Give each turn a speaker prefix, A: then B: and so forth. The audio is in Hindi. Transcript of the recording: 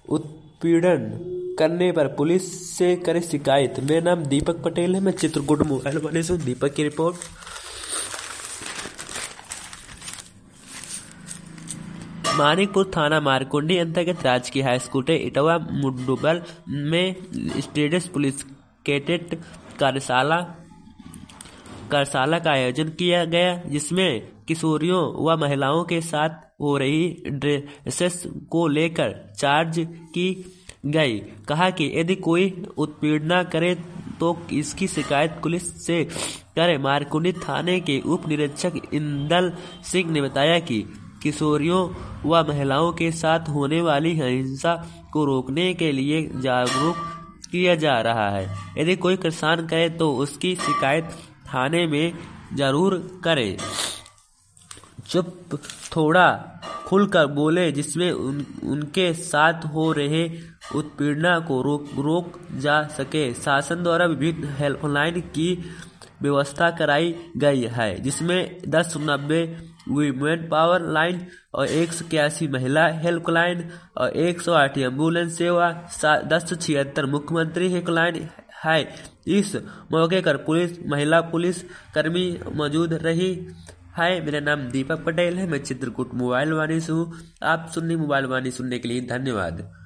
A: उत्पीड़न करने पर पुलिस से करे शिकायत। मेरा नाम दीपक पटेल है, मैं चित्रकूट मोबाइल वाले से हूँ। दीपक की रिपोर्ट। मानिकपुर थाना मारकुंडी अंतर्गत राजकीय हाई स्कूल इटवा मुंडुबल में स्टेट्स पुलिस कैडेट कार्यशाला का आयोजन किया गया, जिसमें किशोरियों व महिलाओं के साथ हो रही ड्रेसेस को लेकर चार्ज की गई। कहा कि यदि कोई उत्पीड़न करे तो इसकी शिकायत पुलिस से करे। मारकुंडी थाने के उप निरीक्षक इंदल सिंह ने बताया कि किशोरियों व महिलाओं के साथ होने वाली हिंसा को रोकने के लिए जागरूक किया जा रहा है। यदि कोई परेशान करे तो उसकी शिकायत थाने में जरूर करे। चुप थोड़ा खुलकर बोले, जिसमें उनके साथ हो रहे उत्पीड़न को रोक जा सके। शासन द्वारा विभिन्न हेल्पलाइन की व्यवस्था कराई गई है, जिसमें 1090 वुमेन पावर लाइन और 181 महिला हेल्पलाइन और 108 एम्बुलेंस सेवा, 1076 मुख्यमंत्री हेल्पलाइन है। इस मौके पर महिला पुलिस कर्मी मौजूद रही है। मेरा नाम दीपक पटेल है, मैं चित्रकूट मोबाइल वाणी से हूँ। आप मोबाइल वाणी सुनने के लिए धन्यवाद।